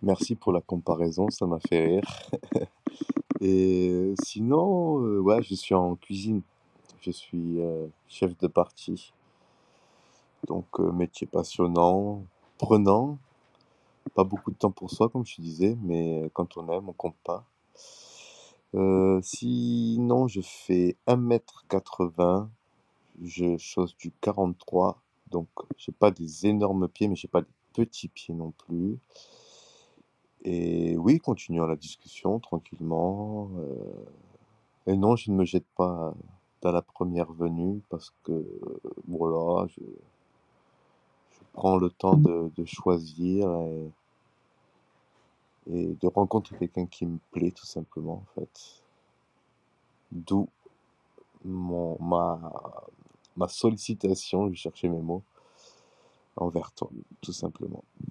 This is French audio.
Merci pour la comparaison, ça m'a fait rire. Et sinon, ouais, je suis en cuisine. Je suis chef de partie. Donc, métier passionnant, prenant. Pas beaucoup de temps pour soi, comme je te disais, mais quand on aime, on compte pas. Sinon, je fais 1,80 m. Je chausse du 43. Donc, j'ai pas des énormes pieds, mais j'ai pas des petits pieds non plus. Et oui, continuons la discussion tranquillement. Et non, je ne me jette pas dans la première venue parce que, voilà, je prends le temps de choisir et de rencontrer quelqu'un qui me plaît tout simplement, en fait. D'où mon, ma, ma sollicitation, je cherchais mes mots, envers toi, tout simplement.